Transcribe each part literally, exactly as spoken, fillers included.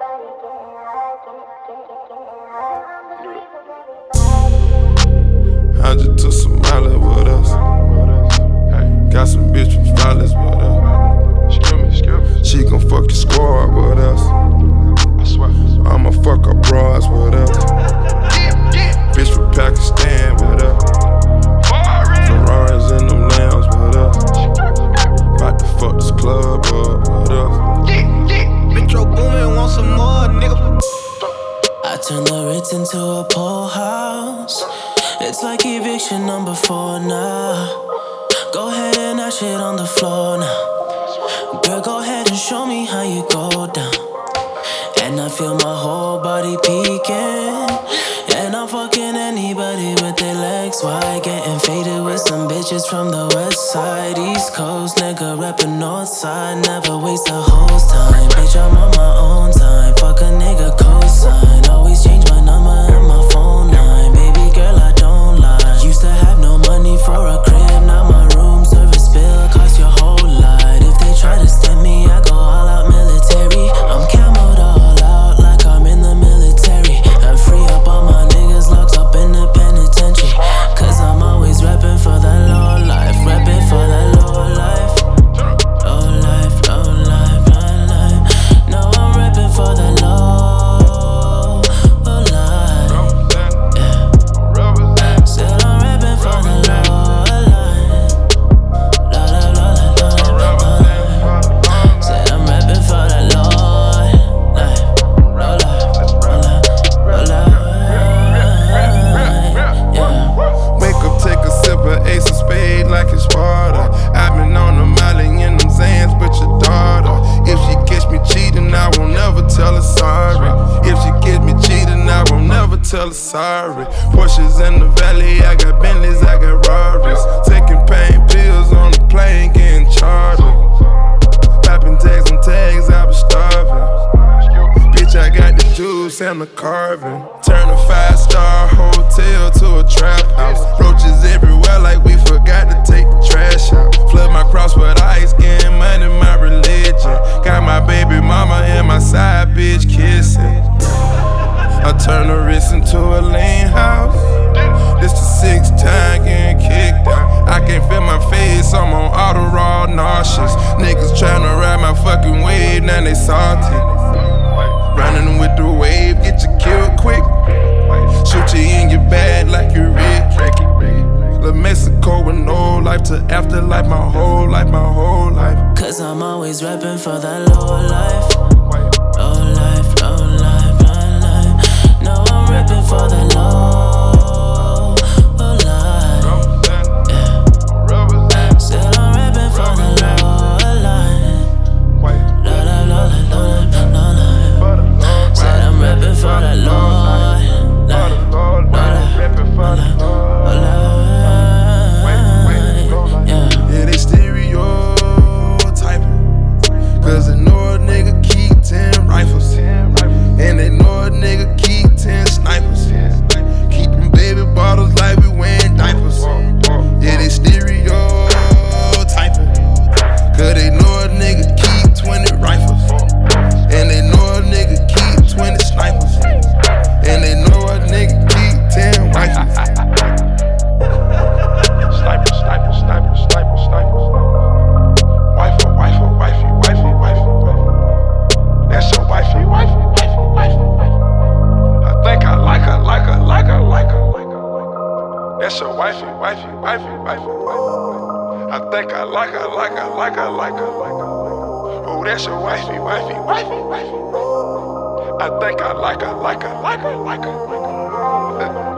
I just took some Molly with us. Got some bitch from Flawless with us. She gon' fuck your squad with us. I'ma fuck her bras with us. Bitch from Pakistan with us. Ferraris in them lambs with us. About to fuck this club up with us. Metro Boomin, want some more, nigga. I turned the Ritz into a pole house. It's like eviction number four now. Go ahead and that shit on the floor now. Girl, go ahead and show me how you go down. And I feel my whole body peeking. And I'm fucking anybody with their legs wide. Getting faded with some bitches from the west side. East Coast, nigga reppin' north side. Never waste a hoe's time. Bitch, I'm on my own time. Fuck a nigga cosign. Always change my number and my phone line. Baby girl, I don't lie. Used to have no money for a crib. Now my room service bill cost your whole lot. If they try to stem me, I go all out military. I'm camoed all out like I'm in the military. I'm free up all my niggas locked up in the penitentiary. Cause I'm always reppin' for that low life. Reppin' for that low life. Low life, low life, low life. No, I'm reppin' for that low, low life. Yeah. Said I'm reppin' for the low life. Low life, low life, low life, low life. Said I'm reppin' for that low life. Low life, low life, low life. Yeah. Wake up, take a sip of Ace of Spade like it's Sparta. I've been on the Molly in them Zans, but your daughter. If she catch me cheating, I won't never tell her sorry. If she catch me cheating, I won't never tell her sorry. Porsches in the valley, I got Bentleys, I got Rarries. Taking pain pills on the plane, getting charged. Popping tags on tags, I was starving. Bitch, I got the juice and the carving. Turn a five-star hotel to a trap house. Roaches everywhere like we forgot to take the trash out. Flood my cross with ice, getting money, my religion. Got my baby mama and my side bitch kissing. I turn the wrist into a lean house. This the sixth time getting kicked out. I can't feel my face, I'm on auto raw nauseous. Niggas tryna ride my fucking wave, now they salty. Running with the wave, get you killed quick. Shoot you in your bag like you're Rick. La Mexico with no life to afterlife, my whole life, my whole life. Cause I'm always reppin' for that low life. Low life, low life, low life. No, I'm reppin' for that low, low life. Yeah. Said I'm reppin' for that low life. Low life, low life, low life, low life. Said I'm reppin' for that low life. Low life, low life, low life. Yeah, they stereotyping. Cause they know a nigga keep ten rifles. And they know a nigga keep ten snipers. Keepin' baby bottles like we wearing diapers. Yeah, they stereotyping. Cause they know a nigga keep twenty rifles. And they know a nigga keep twenty snipers. And they know a nigga keep ten rifles. Sniper, sniper, sniper, sniper, sniper. Wifey, wifey, wifey, wifey, wifey, wifey. That's your wifey, wifey, wifey, wifey, wifey. I think I like her, like her, like her, like her, like her. That's your wifey, wifey, wifey, wifey, wifey. I think I like her, like her, like her, like her, like her. Oh, that's your wifey, wifey, wifey, wifey, wifey. I think I like her, like her, like her, like her, like her.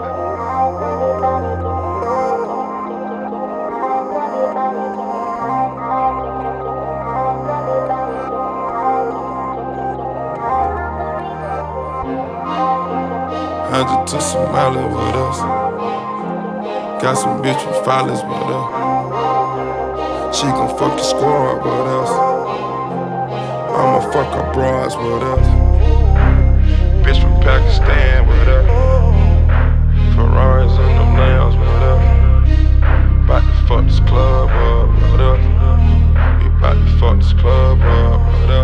I just took some Molly with us. Got some bitch from Flawless with us. She gon' fuck your squad with us. I'ma fuck her bras with us. Bitch from Pakistan with us. Ferraris in them nails with us. About to fuck this club up with us. We about to fuck this club up with us.